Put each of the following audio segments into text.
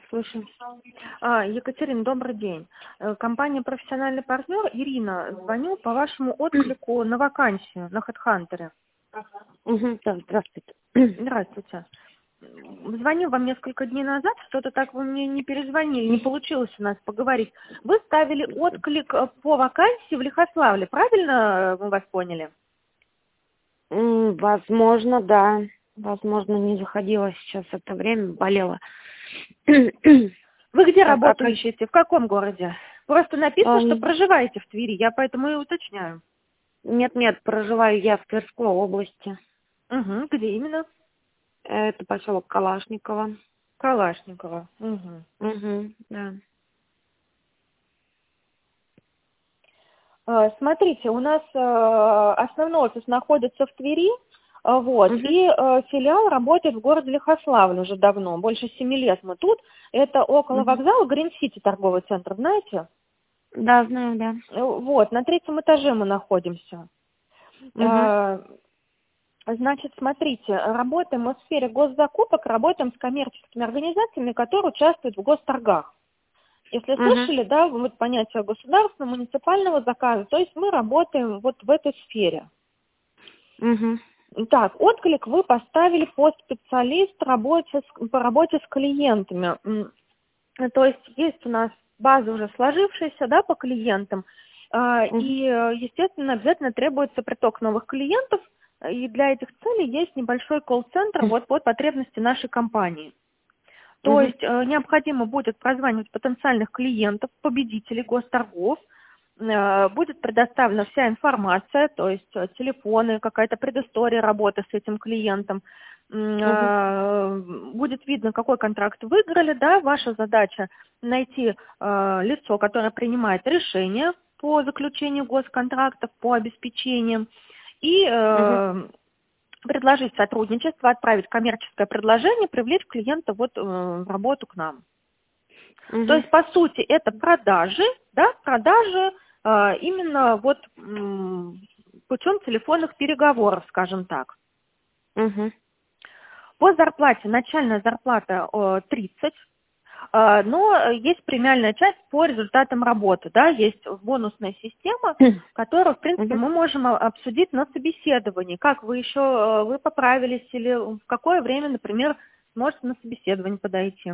Слушаю. Екатерина, добрый день. Компания «Профессиональный партнер». Ирина, звоню по вашему отклику на вакансию на HeadHunter. Угу, да, здравствуйте. Здравствуйте. Звоню вам несколько дней назад, что-то так вы мне не перезвонили, не получилось у нас поговорить. Вы ставили отклик по вакансии в Лихославле, правильно мы вас поняли? Возможно, да. Возможно, не заходила сейчас это время, болела. Вы где Так, работу ищете? В каком городе? Просто написано, что Ам, проживаете в Твери, я поэтому и уточняю. Нет, проживаю я в Тверской области. Угу, где именно? Это поселок Калашниково. Калашникова. Угу. Угу, да. Смотрите, у нас основной офис находится в Твери, вот, Угу, и филиал работает в городе Лихославль уже давно, больше 7 лет мы тут. Это около угу. вокзала Грин-Сити торговый центр, знаете? Да, знаю, да. Вот, на 3-м этаже мы находимся. Угу, Значит, смотрите, работаем мы в сфере госзакупок, работаем с коммерческими организациями, которые участвуют в госторгах. Если угу, слышали, да, вот понятие государственного, муниципального заказа, то есть мы работаем вот в этой сфере. угу, Так, отклик вы поставили под специалист по работе с клиентами. То есть есть у нас база уже сложившаяся, да, по клиентам, угу, естественно, обязательно требуется приток новых клиентов, и для этих целей есть небольшой колл-центр вот под потребности нашей компании. То угу, есть необходимо будет прозванивать потенциальных клиентов, победителей госторгов, будет предоставлена вся информация, то есть телефоны, какая-то предыстория работы с этим клиентом, угу, будет видно, какой контракт выиграли, да, ваша задача найти лицо, которое принимает решение по заключению госконтрактов, по обеспечениям, и угу, предложить сотрудничество, отправить коммерческое предложение, привлечь клиента вот в работу к нам. То угу, есть, по сути, это продажи, да, продажи именно вот путем телефонных переговоров, скажем так. угу. По зарплате, начальная зарплата 30, но есть премиальная часть по результатам работы, да, есть бонусная система, которую, в принципе, Угу. мы можем обсудить на собеседовании. Как вы еще, вы поправились или в какое время, например, сможете на собеседование подойти?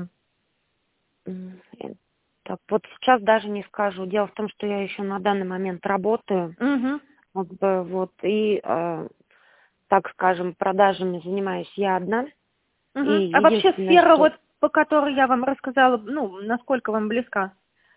Так, вот сейчас даже не скажу. Дело в том, что я еще на данный момент работаю, Угу. как бы, вот, и, так скажем, продажами занимаюсь я одна. И Угу. А вообще единственное, сфера, что, вот, по которой я вам рассказала, ну, насколько вам близка?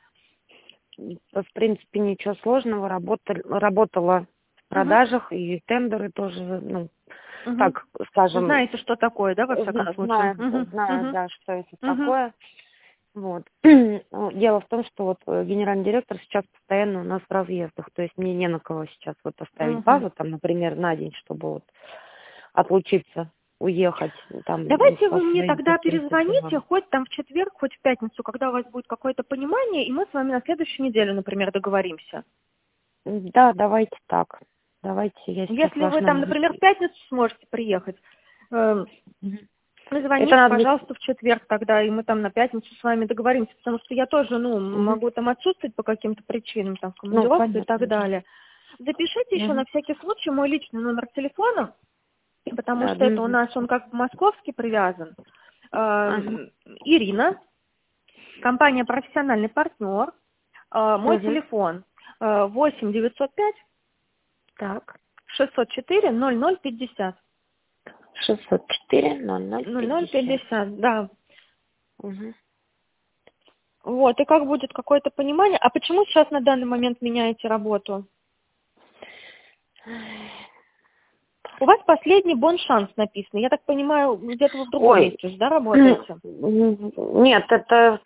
в принципе, ничего сложного. Работала в Угу. продажах, и тендеры тоже, ну, Угу. так скажем, Знаете, что такое, да, во всяком случае? знаю, Угу. знаю, Угу. да, что это Угу. такое. Вот. Дело в том, что вот генеральный директор сейчас постоянно у нас в разъездах, то есть мне не на кого сейчас вот оставить Угу. базу, там, например, на день, чтобы вот отлучиться, уехать там Давайте по вы мне своим тогда каким-то перезвоните, делам. хоть там в четверг, хоть в пятницу, когда у вас будет какое-то понимание, и мы с вами на следующую неделю, например, договоримся. Да, давайте так. Давайте, я сейчас Если ваш вы там, номер. например, в пятницу сможете приехать, Мгм. Это звоните, надо будет... пожалуйста, в четверг тогда, и мы там на пятницу с вами договоримся, потому что я тоже, ну, Мгм. могу там отсутствовать по каким-то причинам, там, в Ну, командировке и так понятно, да. далее. Запишите еще на Мгм. всякий случай мой личный номер телефона, потому Да, что это у мгм. нас, он как московский привязан. Ага. Ирина, компания «Профессиональный партнер», мой Мгм. телефон 8 905 Так. 604 0050. 604 0050. 0050, да. Угу. Вот, и как будет какое-то понимание. А почему сейчас на данный момент меняете работу? У вас последний боншанс написан. Я так понимаю, где-то вы в другом Ой, месте же, да, работаете? нет, это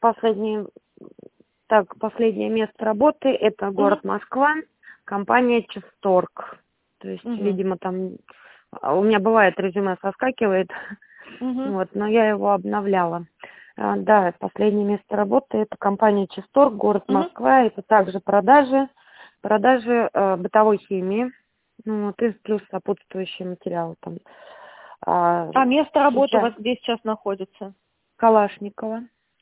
последнее место работы, это Угу, город Москва, компания Честорг. То есть, угу, видимо, там у меня бывает резюме соскакивает, угу, вот, но я его обновляла. Да, последнее место работы это компания Честорг, город угу. Москва, это также продажи бытовой химии, ну, вот, и плюс сопутствующие материалы там. А место работы у Сейчас вас где сейчас находится? Калашникова.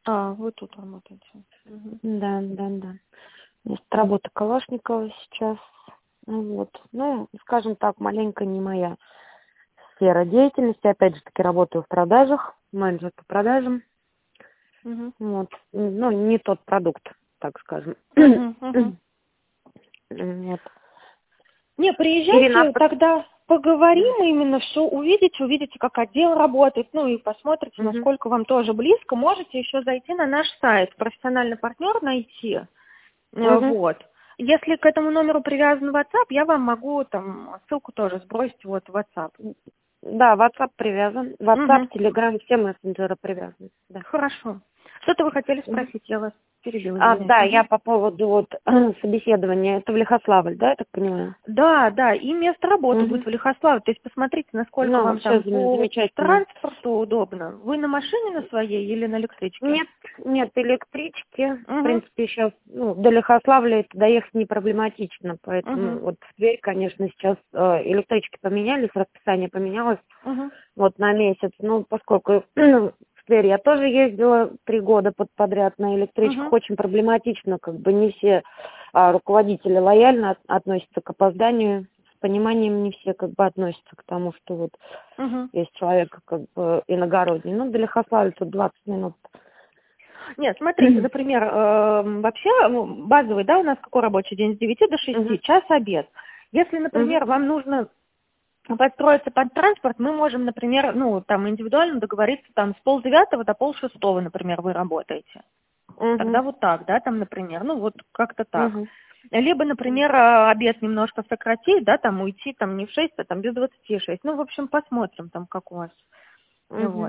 А, вы тут работаете. Мгм. Да, да, да. Есть работа Калашникова сейчас. Вот. Ну, скажем так, маленько не моя сфера деятельности. Опять же таки работаю в продажах, менеджер по продажам. Мгм. Вот. Ну, не тот продукт, так скажем. Мгм. Мгм. Вот. Не, Ирина, приезжайте, тогда поговорим именно, все увидите, как отдел работает, ну и посмотрите, Мгм. насколько вам тоже близко. Можете еще зайти на наш сайт, профессиональный партнер найти. Мгм. Вот. Если к этому номеру привязан WhatsApp, я вам могу там ссылку тоже сбросить вот в WhatsApp. Да, WhatsApp привязан. WhatsApp, Угу. Telegram, все мессенджеры привязаны. Да. Хорошо. Что-то вы хотели Мгм. спросить, я вас перебила, извиняюсь. Да, я Мгм. по поводу вот собеседования. Это в Лихославль, да, я так понимаю? Да, да, и место работы будет Мгм. в Лихославе. То есть посмотрите, насколько Ну, вам все там по замечательно. транспорту удобно. Вы на машине на своей или на электричке? Нет, нет электрички. В Угу, принципе, сейчас до Лихославля это доехать не проблематично. Поэтому угу, вот в Тверь, конечно, сейчас электрички поменялись, расписание поменялось угу, вот на месяц. Ну, поскольку в Тверь я тоже ездила 3 года подряд на электричках, угу, очень проблематично, как бы не все руководители лояльно относятся к опозданию, с пониманием не все как бы относятся к тому, что вот угу. есть человек как бы иногородний. Ну, до Лихославля тут 20 минут. Нет, смотрите, например, вообще базовый, да, у нас какой рабочий день с 9 до Мгм. 6, час обед. Если, Мгм. например, вам нужно подстроиться под транспорт, мы можем, например, ну, там индивидуально договориться там с 8:30 до 5:30, например, вы работаете. Мгм. Тогда вот так, да, там, например, ну, вот как-то так. Мгм. Либо, например, обед немножко сократить, да, там уйти там не в 6, а там без 26. Ну, в общем, посмотрим там, как у вас. Мгм. Вот.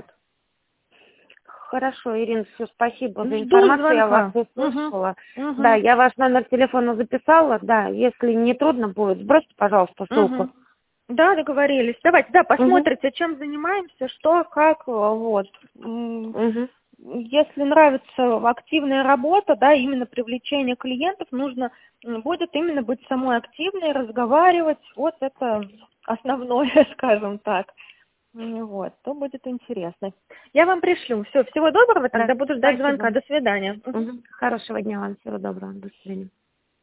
Хорошо, Ирина, все, спасибо за Жду информацию, я вас звонка. Угу. услышала. Да, Угу. я ваш номер телефона записала, да, если не трудно будет, сбросьте, пожалуйста, ссылку. Угу. Да, договорились. Давайте, да, Угу. посмотрите, чем занимаемся, что, как, вот. Угу. Если нравится активная работа, да, именно привлечение клиентов, нужно будет именно быть самой активной, разговаривать. Вот это основное, скажем так. Вот, то будет интересно. Я вам пришлю. Все, всего доброго, Да, тогда буду ждать звонка. спасибо. До свидания. Мгм. Хорошего дня вам, всего доброго, до свидания.